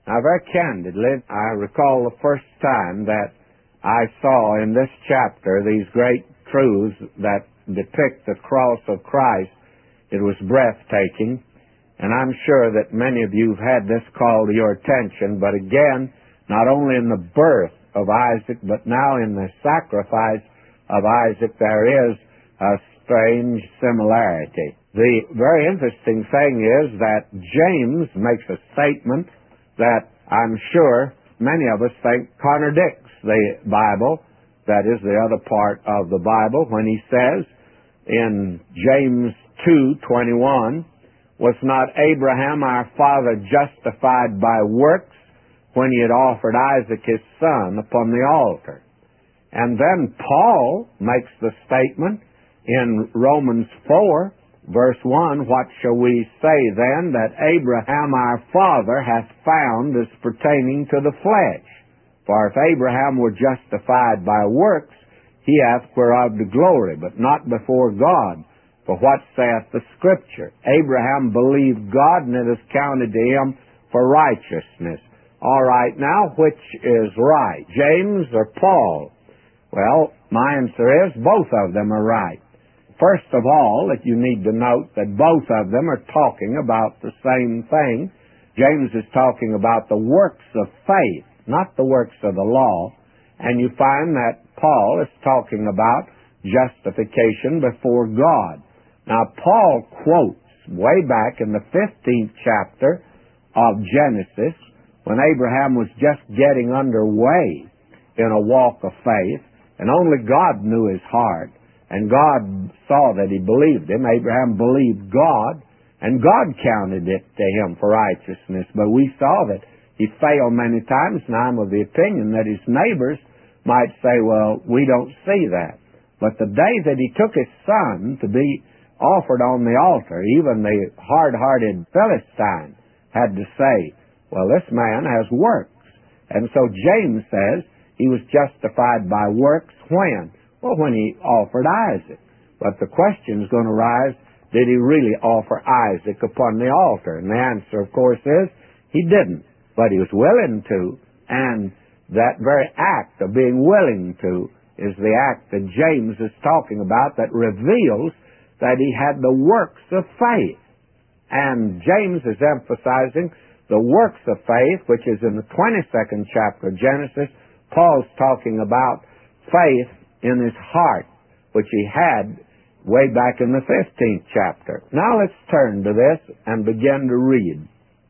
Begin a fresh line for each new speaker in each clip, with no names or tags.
Now, very candidly, I recall the first time that I saw in this chapter these great truths that depict the cross of Christ. It was breathtaking, and I'm sure that many of you have had this call to your attention, but again, not only in the birth of Isaac, but now in the sacrifice of Isaac, there is a strange similarity. The very interesting thing is that James makes a statement that I'm sure many of us think contradicts the Bible, that is the other part of the Bible, when he says in James 2:21, "Was not Abraham our father justified by works when he had offered Isaac his son upon the altar?" And then Paul makes the statement in Romans 4, verse 1, "What shall we say then that Abraham our father hath found as pertaining to the flesh? For if Abraham were justified by works, he hath whereof the glory, but not before God. For what saith the Scripture? Abraham believed God, and it is counted to him for righteousness." All right, now which is right, James or Paul? Well, my answer is both of them are right. First of all, that you need to note that both of them are talking about the same thing. James is talking about the works of faith, not the works of the law. And you find that Paul is talking about justification before God. Now, Paul quotes way back in the 15th chapter of Genesis, when Abraham was just getting underway in a walk of faith, and only God knew his heart, and God saw that he believed him. Abraham believed God, and God counted it to him for righteousness. But we saw that he failed many times, and I'm of the opinion that his neighbors might say, well, we don't see that. But the day that he took his son to be offered on the altar, even the hard-hearted Philistine had to say, well, this man has works. And so James says he was justified by works when? Well, when he offered Isaac. But the question is going to arise, did he really offer Isaac upon the altar? And the answer, of course, is he didn't. But he was willing to, and that very act of being willing to is the act that James is talking about that reveals that he had the works of faith. And James is emphasizing the works of faith, which is in the 22nd chapter of Genesis. Paul's talking about faith in his heart, which he had way back in the 15th chapter. Now let's turn to this and begin to read.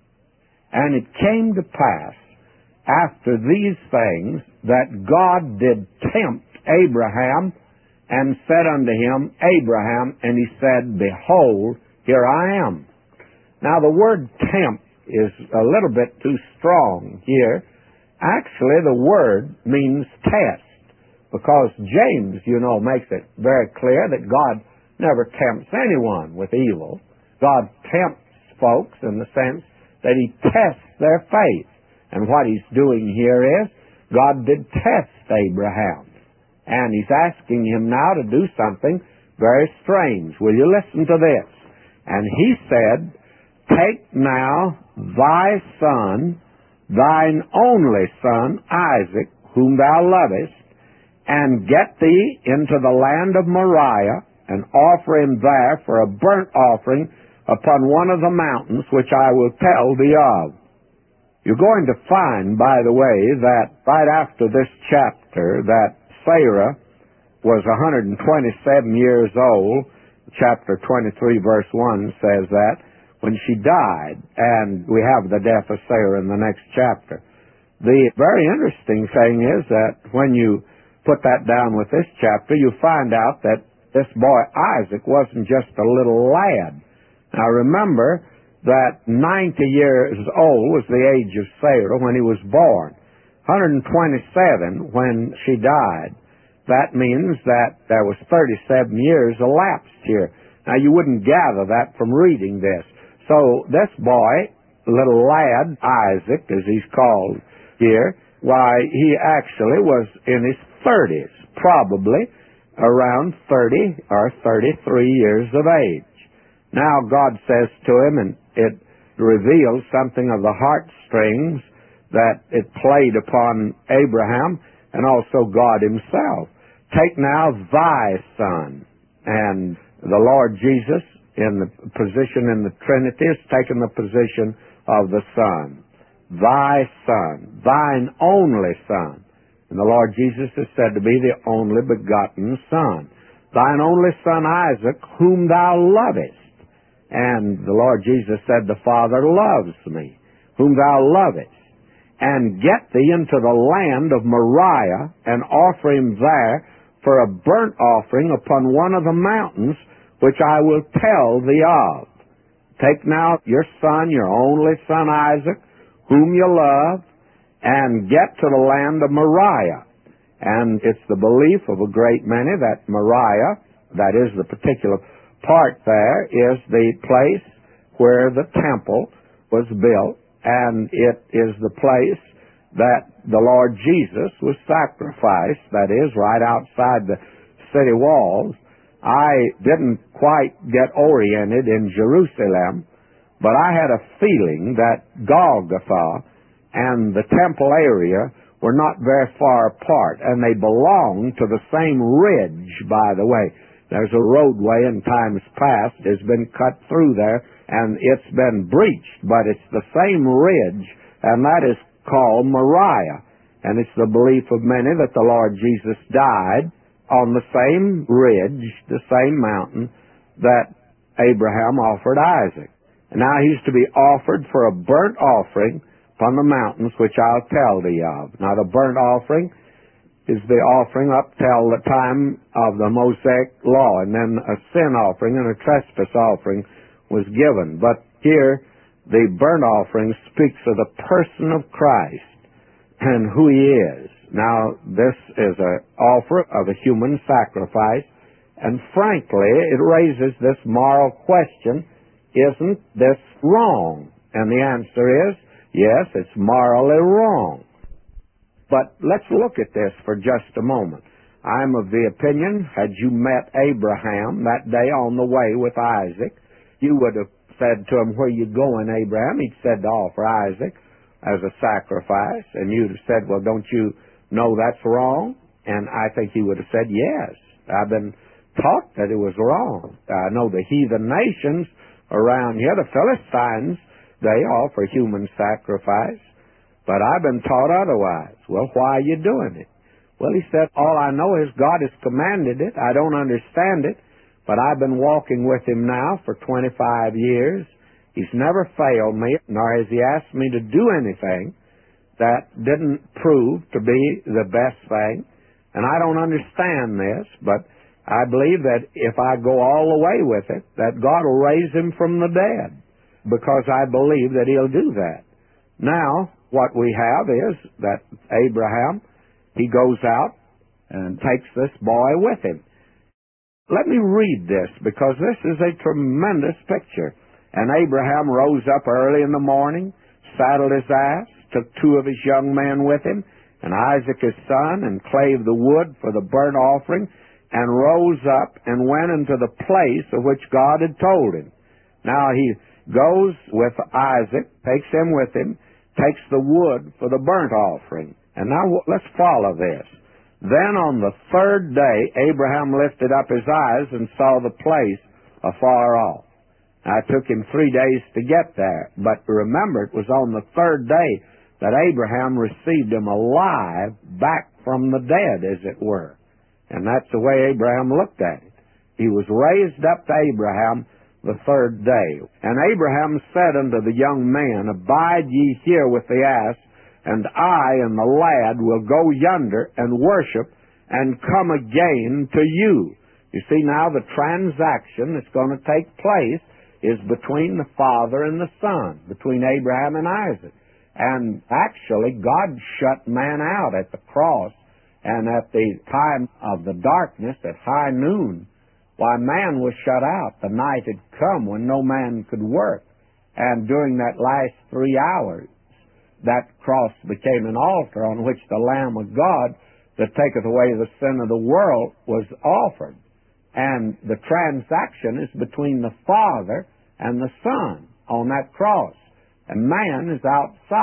"And it came to pass after these things that God did tempt Abraham and said unto him, Abraham, and he said, Behold, here I am." Now the word tempt is a little bit too strong here. Actually, the word means test, because James, makes it very clear that God never tempts anyone with evil. God tempts folks in the sense that he tests their faith. And what he's doing here is, God did test Abraham. And he's asking him now to do something very strange. Will you listen to this? "And he said, Take now thy son, thine only son, Isaac, whom thou lovest, and get thee into the land of Moriah, and offer him there for a burnt offering upon one of the mountains which I will tell thee of." You're going to find, by the way, that right after this chapter, that Sarah was 127 years old. Chapter 23, verse 1 says that, when she died, and we have the death of Sarah in the next chapter. The very interesting thing is that when you put that down with this chapter, you find out that this boy Isaac wasn't just a little lad. Now remember that 90 years old was the age of Sarah when he was born. 127 when she died. That means that there was 37 years elapsed here. Now you wouldn't gather that from reading this. So this boy, little lad, Isaac as he's called here, why, he actually was in his 30s, probably around 30 or 33 years of age. Now God says to him, and it reveals something of the heartstrings that it played upon Abraham and also God himself. Take now thy son. And the Lord Jesus, in the position in the Trinity, has taken the position of the Son. Thy Son, thine only Son. And the Lord Jesus is said to be the only begotten Son. Thine only Son Isaac, whom thou lovest. And the Lord Jesus said, the Father loves me, whom thou lovest. And get thee into the land of Moriah, and offer him there for a burnt offering upon one of the mountains, which I will tell thee of. Take now your son, your only son Isaac, whom you love, and get to the land of Moriah. And it's the belief of a great many that Moriah, that is the particular part there, is the place where the temple was built, and it is the place that the Lord Jesus was sacrificed, that is, right outside the city walls. I didn't quite get oriented in Jerusalem, but I had a feeling that Golgotha and the temple area were not very far apart, and they belonged to the same ridge, by the way. There's a roadway in times past has been cut through there, and it's been breached, but it's the same ridge, and that is called Moriah. And it's the belief of many that the Lord Jesus died on the same ridge, the same mountain, that Abraham offered Isaac. And now he's to be offered for a burnt offering upon the mountains, which I'll tell thee of. Now the burnt offering is the offering up till the time of the Mosaic law, and then a sin offering and a trespass offering was given. But here, the burnt offering speaks of the person of Christ and who he is. Now, this is an offer of a human sacrifice, and frankly, it raises this moral question, isn't this wrong? And the answer is, yes, it's morally wrong. But let's look at this for just a moment. I'm of the opinion, had you met Abraham that day on the way with Isaac, you would have said to him, where you going, Abraham? He'd said to offer Isaac as a sacrifice, and you'd have said, well, don't you know that's wrong? And I think he would have said, yes, I've been taught that it was wrong. I know the heathen nations around here, the Philistines, they offer human sacrifice, but I've been taught otherwise. Well, why are you doing it? Well, he said, all I know is God has commanded it. I don't understand it, but I've been walking with him now for 25 years. He's never failed me, nor has he asked me to do anything that didn't prove to be the best thing. And I don't understand this, but I believe that if I go all the way with it, that God will raise him from the dead, because I believe that he'll do that. Now, what we have is that Abraham, he goes out and takes this boy with him. Let me read this, because this is a tremendous picture. And Abraham rose up early in the morning, saddled his ass, took 2 of his young men with him, and Isaac his son, and clave the wood for the burnt offering, and rose up and went into the place of which God had told him. Now he goes with Isaac, takes him with him, takes the wood for the burnt offering. And now let's follow this. Then on the 3rd day, Abraham lifted up his eyes and saw the place afar off. Now, it took him 3 days to get there, but remember, it was on the 3rd day that Abraham received him alive back from the dead, as it were. And that's the way Abraham looked at it. He was raised up to Abraham the 3rd day. And Abraham said unto the young man, abide ye here with the ass, and I and the lad will go yonder and worship and come again to you. You see, now the transaction that's going to take place is between the Father and the Son, between Abraham and Isaac. And actually, God shut man out at the cross, and at the time of the darkness, at high noon, why, man was shut out. The night had come when no man could work. And during that last 3 hours, that cross became an altar on which the Lamb of God that taketh away the sin of the world was offered. And the transaction is between the Father and the Son on that cross. And man is outside.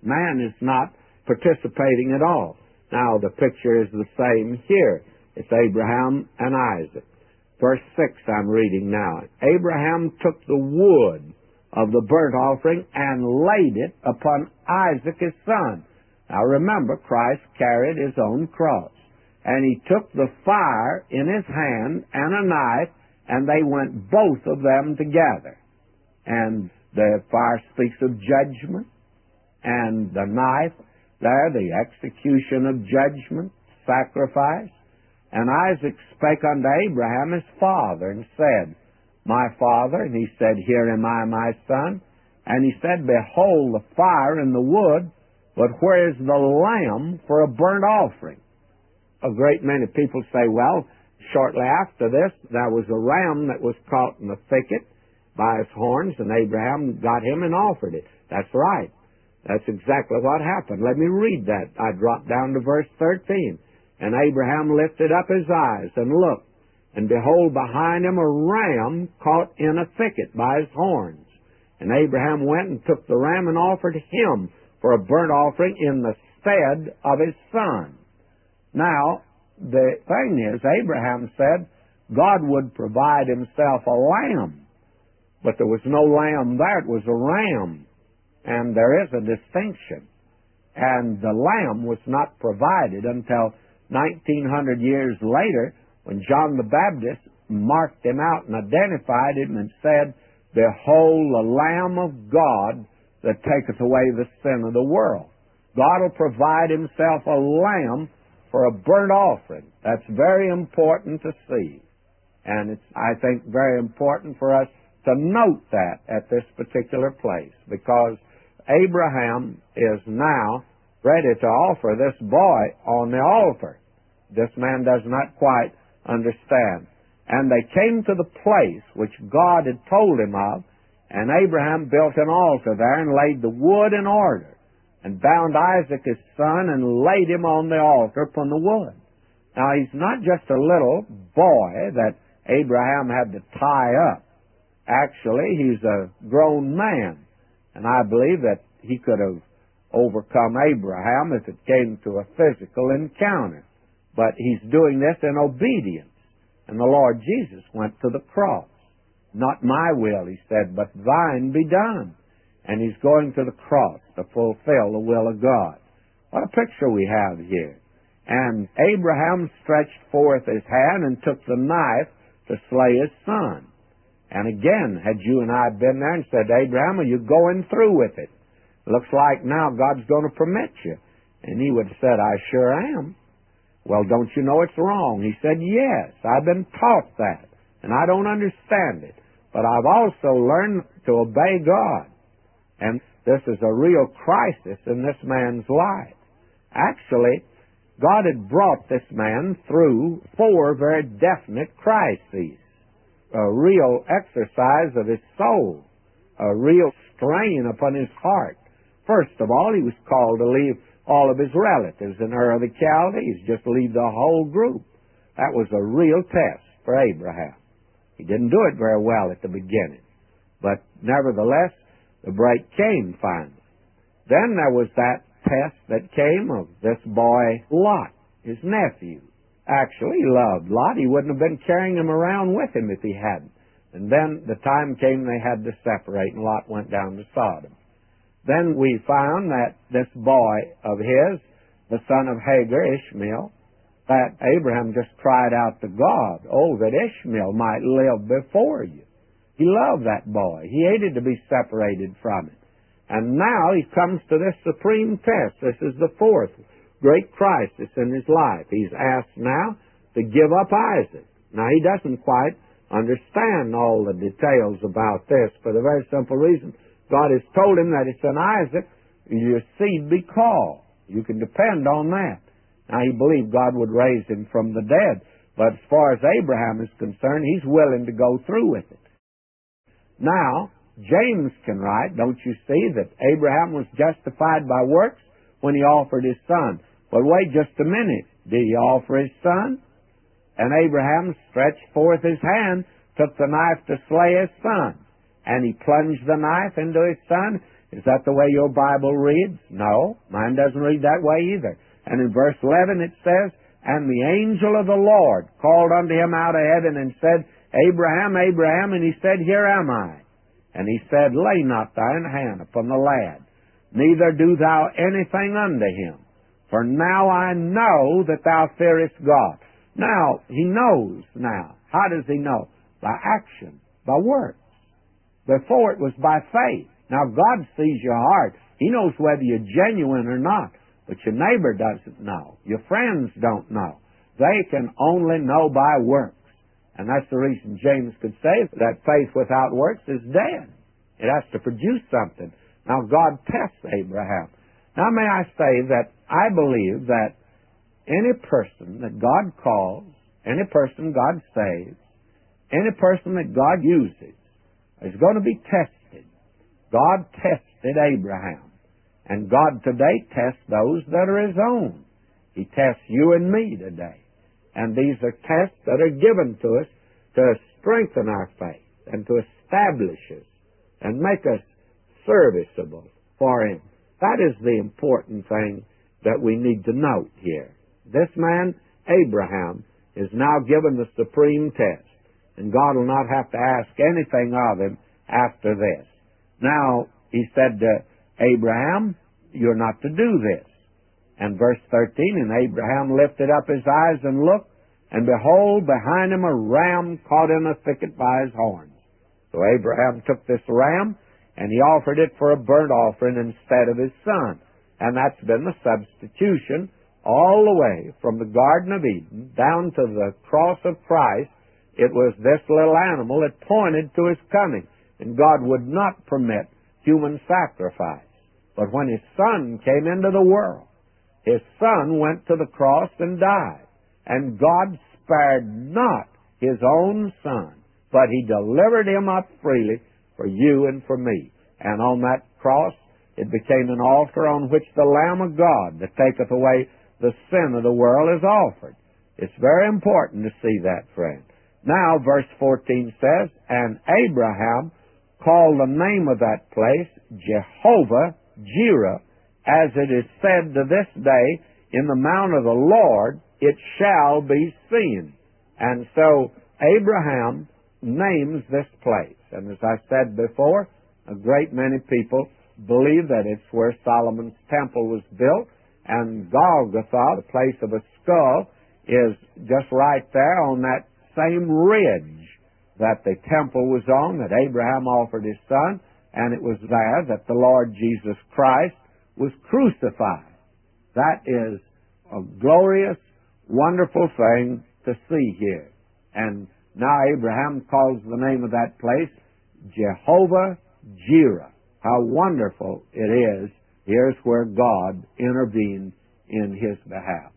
Man is not participating at all. Now, the picture is the same here. It's Abraham and Isaac. Verse 6 I'm reading now. Abraham took the wood of the burnt offering and laid it upon Isaac his son. Now remember, Christ carried his own cross. And he took the fire in his hand and a knife, and they went both of them together. And the fire speaks of judgment, and the knife there, the execution of judgment, sacrifice. And Isaac spake unto Abraham his father, and said, My father. And he said, Here am I, my son. And he said, Behold the fire and the wood, but where is the lamb for a burnt offering? A great many people say, well, shortly after this, there was a ram that was caught in the thicket by his horns, and Abraham got him and offered it. That's right. That's exactly what happened. Let me read that. I dropped down to verse 13. And Abraham lifted up his eyes and looked, and behold, behind him a ram caught in a thicket by his horns. And Abraham went and took the ram and offered him for a burnt offering in the stead of his son. Now, the thing is, Abraham said God would provide himself a lamb, but there was no lamb there. It was a ram, and there is a distinction. And the lamb was not provided until 1900 years later, when John the Baptist marked him out and identified him and said, Behold the Lamb of God that taketh away the sin of the world. God will provide himself a lamb for a burnt offering. That's very important to see. And it's, I think, very important for us to note that at this particular place, because Abraham is now ready to offer this boy on the altar. This man does not quite understand. And they came to the place which God had told him of, and Abraham built an altar there and laid the wood in order, and bound Isaac his son and laid him on the altar upon the wood. Now, he's not just a little boy that Abraham had to tie up. Actually, he's a grown man, and I believe that he could have overcome Abraham if it came to a physical encounter. But he's doing this in obedience. And the Lord Jesus went to the cross. Not my will, he said, but thine be done. And he's going to the cross to fulfill the will of God. What a picture we have here. And Abraham stretched forth his hand and took the knife to slay his son. And again, had you and I been there and said, Abraham, are you going through with it? Looks like now God's going to permit you. And he would have said, I sure am. Well, don't you know it's wrong? He said, yes, I've been taught that, and I don't understand it. But I've also learned to obey God. And this is a real crisis in this man's life. Actually, God had brought this man through 4 very definite crises. A real exercise of his soul, a real strain upon his heart. First of all, he was called to leave all of his relatives in Ur of the Chaldees, just leave the whole group. That was a real test for Abraham. He didn't do it very well at the beginning, but nevertheless, the break came finally. Then there was that test that came of this boy Lot, his nephew. Actually, he loved Lot. He wouldn't have been carrying him around with him if he hadn't. And then the time came they had to separate, and Lot went down to Sodom. Then we found that this boy of his, the son of Hagar, Ishmael, that Abraham just cried out to God, oh, that Ishmael might live before you. He loved that boy. He hated to be separated from him. And now he comes to this supreme test. This is the 4th great crisis in his life. He's asked now to give up Isaac. Now, he doesn't quite understand all the details about this for the very simple reason God has told him that it's in Isaac your seed be called. You can depend on that. Now, he believed God would raise him from the dead, but as far as Abraham is concerned, he's willing to go through with it. Now, James can write, don't you see, that Abraham was justified by works when he offered his son. But wait just a minute. Did he offer his son? And Abraham stretched forth his hand, took the knife to slay his son. And he plunged the knife into his son, Is that the way your Bible reads? No, mine doesn't read that way either. And in verse 11 it says, "And the angel of the Lord called unto him out of heaven and said, Abraham, Abraham, and he said, Here am I. And he said, Lay not thine hand upon the lad, neither do thou anything unto him. For now I know that thou fearest God." Now, he knows now. How does he know? By action, by works. Before it was by faith. Now, God sees your heart. He knows whether you're genuine or not. But your neighbor doesn't know. Your friends don't know. They can only know by works. And that's the reason James could say that faith without works is dead. It has to produce something. Now, God tests Abraham. Now, may I say that I believe that any person that God calls, any person God saves, any person that God uses is going to be tested. God tested Abraham. And God today tests those that are His own. He tests you and me today. And these are tests that are given to us to strengthen our faith and to establish us and make us serviceable for Him. That is the important thing that we need to note here. This man, Abraham, is now given the supreme test, and God will not have to ask anything of him after this. Now, he said to Abraham, "You're not to do this." And verse 13, "And Abraham lifted up his eyes and looked, and behold, behind him a ram caught in a thicket by his horns. So Abraham took this ram, and he offered it for a burnt offering instead of his son." And that's been the substitution all the way from the Garden of Eden down to the cross of Christ. It was this little animal that pointed to His coming. And God would not permit human sacrifice. But when His Son came into the world, His Son went to the cross and died. And God spared not His own Son, but He delivered Him up freely for you and for me. And on that cross, it became an altar on which the Lamb of God that taketh away the sin of the world is offered. It's very important to see that, friend. Now, verse 14 says, "And Abraham called the name of that place Jehovah Jireh, as it is said to this day, in the mount of the Lord it shall be seen." And so Abraham names this place. And as I said before, a great many people believe that it's where Solomon's temple was built, and Golgotha, the place of a skull, is just right there on that same ridge that the temple was on, that Abraham offered his son, and it was there that the Lord Jesus Christ was crucified. That is a glorious, wonderful thing to see here. And now Abraham calls the name of that place Jehovah Jireh. How wonderful it is. Here's where God intervened in his behalf.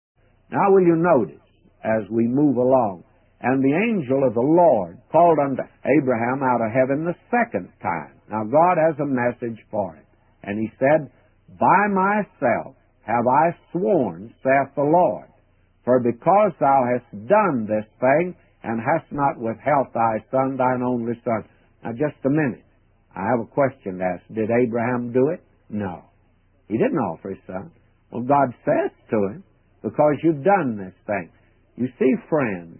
Now will you notice as we move along, "And the angel of the Lord called unto Abraham out of heaven the second time." Now God has a message for it. And he said, "By myself have I sworn, saith the Lord, for because thou hast done this thing, and hast not withheld thy son, thine only son." Now just a minute. I have a question to ask. Did Abraham do it? No. He didn't offer his son. Well, God says to him, "Because you've done this thing." You see, friends,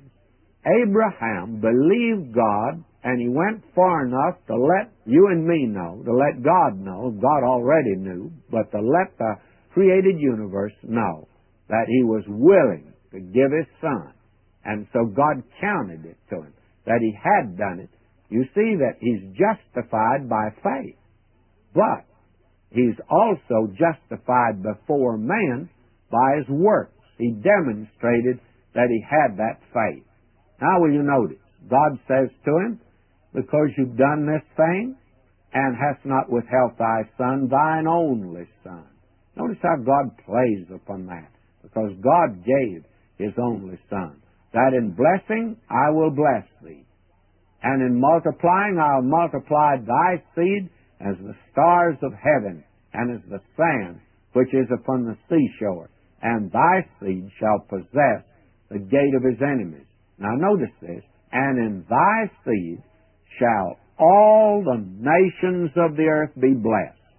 Abraham believed God, and he went far enough to let you and me know, to let God know. God already knew, but to let the created universe know that he was willing to give his son. And so God counted it to him, that he had done it. You see that he's justified by faith, but he's also justified before man by his works. He demonstrated that he had that faith. Now will you notice, God says to him, "Because you've done this thing, and hast not withheld thy son, thine only son." Notice how God plays upon that. Because God gave his only son, that in blessing I will bless thee, and in multiplying I'll multiply thy seed as the stars of heaven, and as the sand which is upon the seashore, and thy seed shall possess the gate of his enemies. Now notice this, "And in thy seed shall all the nations of the earth be blessed."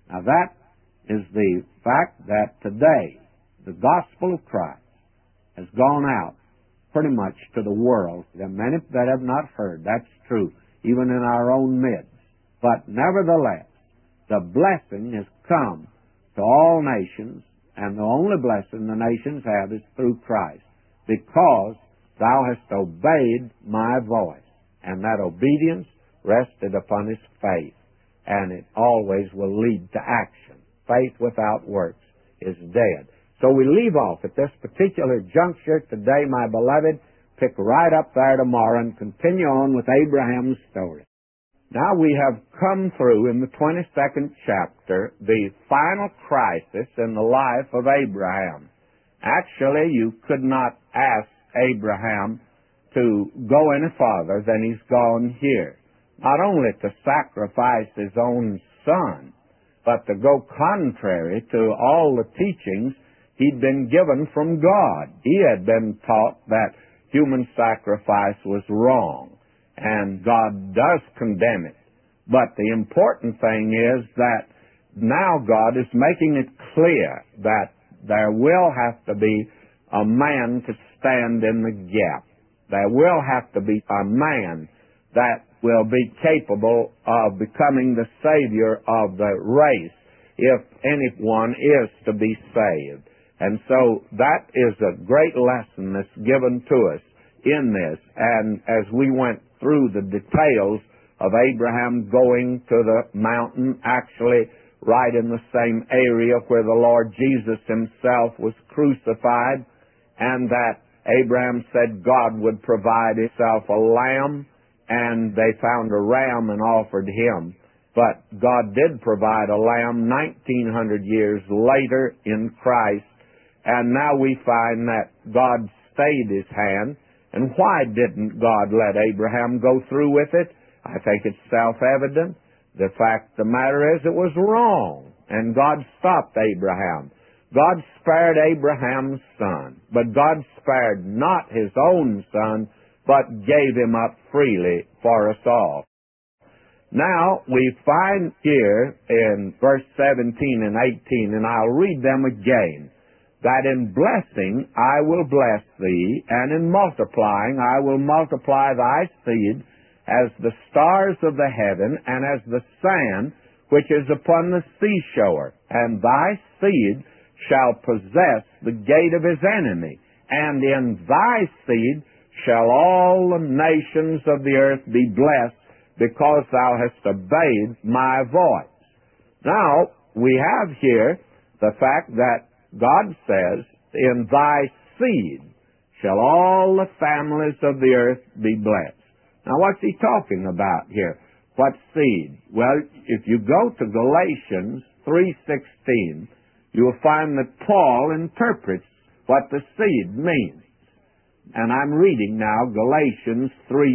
Now that is the fact that today the gospel of Christ has gone out pretty much to the world. There are many that have not heard. That's true, even in our own midst. But nevertheless, the blessing has come to all nations, and the only blessing the nations have is through Christ, because thou hast obeyed my voice. And that obedience rested upon his faith, and it always will lead to action. Faith without works is dead. So we leave off at this particular juncture today, my beloved, pick right up there tomorrow and continue on with Abraham's story. Now we have come through in the 22nd chapter the final crisis in the life of Abraham. Actually, you could not ask Abraham to go any farther than he's gone here. Not only to sacrifice his own son, but to go contrary to all the teachings he'd been given from God. He had been taught that human sacrifice was wrong, and God does condemn it. But the important thing is that now God is making it clear that there will have to be a man to stand in the gap. There will have to be a man that will be capable of becoming the Savior of the race if anyone is to be saved. And so that is a great lesson that's given to us in this. And as we went through the details of Abraham going to the mountain, actually right in the same area where the Lord Jesus himself was crucified, and that Abraham said God would provide himself a lamb, and they found a ram and offered him. But God did provide a lamb 1900 years later in Christ, and now we find that God stayed his hand. And why didn't God let Abraham go through with it? I think it's self-evident. The fact of the matter is it was wrong, and God stopped Abraham. God spared Abraham's son, but God spared not his own son, but gave him up freely for us all. Now, we find here in verse 17 and 18, and I'll read them again, that in blessing I will bless thee, and in multiplying I will multiply thy seed as the stars of the heaven, and as the sand which is upon the seashore. And thy seed shall possess the gate of his enemy, and in thy seed shall all the nations of the earth be blessed, because thou hast obeyed my voice. Now, we have here the fact that God says, in thy seed shall all the families of the earth be blessed. Now, what's he talking about here? What seed? Well, if you go to Galatians 3:16, you will find that Paul interprets what the seed means. And I'm reading now Galatians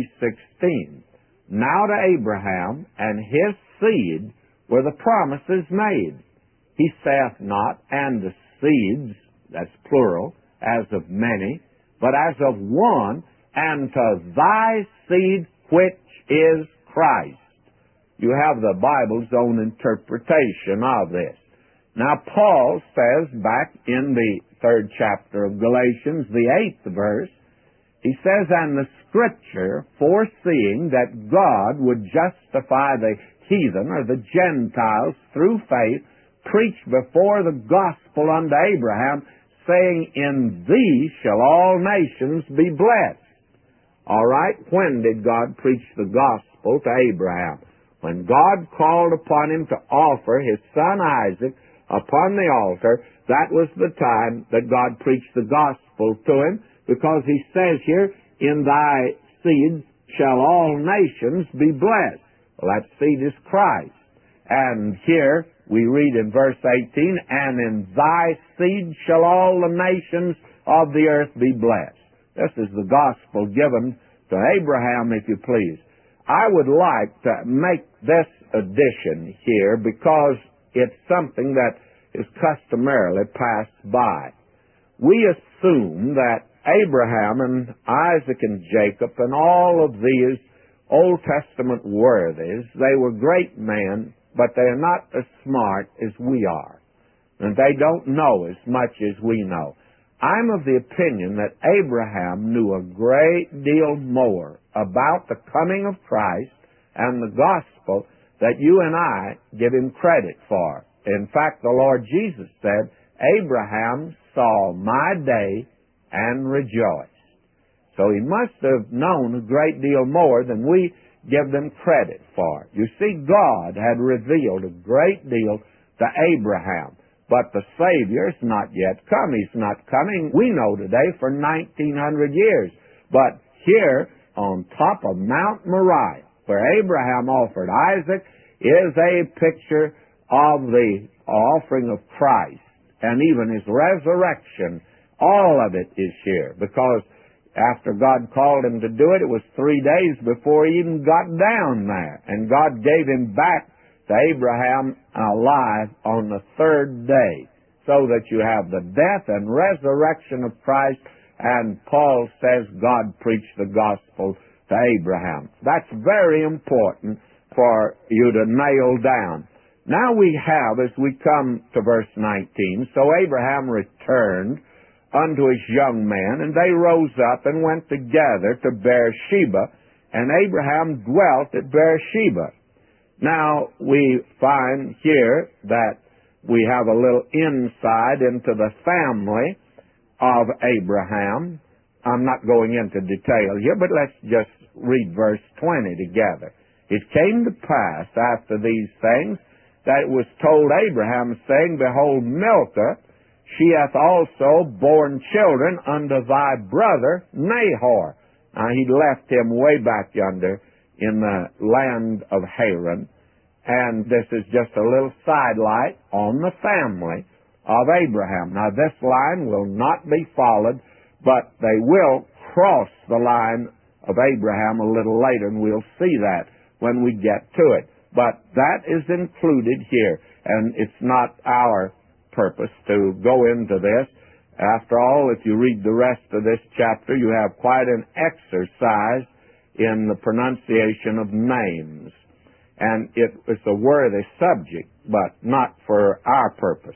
3:16. Now to Abraham and his seed were the promises made. He saith not, and the seeds, that's plural, as of many, but as of one, and to thy seed which is Christ. You have the Bible's own interpretation of this. Now, Paul says back in the 3rd chapter of Galatians, the 8th verse, he says, and the Scripture, foreseeing that God would justify the heathen or the Gentiles through faith, preached before the gospel unto Abraham, saying, in thee shall all nations be blessed. All right, when did God preach the gospel to Abraham? When God called upon him to offer his son Isaac upon the altar, that was the time that God preached the gospel to him, because he says here, in thy seed shall all nations be blessed. Well, that seed is Christ. And here we read in verse 18, and in thy seed shall all the nations of the earth be blessed. This is the gospel given to Abraham, if you please. I would like to make this addition here because it's something that is customarily passed by. We assume that Abraham and Isaac and Jacob and all of these Old Testament worthies, they were great men but they're not as smart as we are. And they don't know as much as we know. I'm of the opinion that Abraham knew a great deal more about the coming of Christ and the gospel that you and I give him credit for. In fact, the Lord Jesus said, Abraham saw my day and rejoiced. So he must have known a great deal more than we give them credit for. You see, God had revealed a great deal to Abraham, but the Savior's not yet come. He's not coming, we know today, for 1900 years. But here, on top of Mount Moriah, where Abraham offered Isaac, is a picture of the offering of Christ and even his resurrection. All of it is here, because after God called him to do it, it was 3 days before he even got down there. And God gave him back to Abraham alive on the third day, so that you have the death and resurrection of Christ. And Paul says God preached the gospel to Abraham. That's very important for you to nail down. Now we have, as we come to verse 19, so Abraham returned unto his young men, and they rose up and went together to Beersheba, and Abraham dwelt at Beersheba. Now, we find here that we have a little insight into the family of Abraham. I'm not going into detail here, but let's just read verse 20 together. It came to pass after these things that it was told Abraham, saying, Behold, Milcah, she hath also borne children unto thy brother Nahor. Now, he'd left him way back yonder in the land of Haran. And this is just a little sidelight on the family of Abraham. Now, this line will not be followed, but they will cross the line of Abraham a little later, and we'll see that when we get to it. But that is included here, and it's not our purpose to go into this. After all, if you read the rest of this chapter, you have quite an exercise in the pronunciation of names. And it's a worthy subject, but not for our purpose.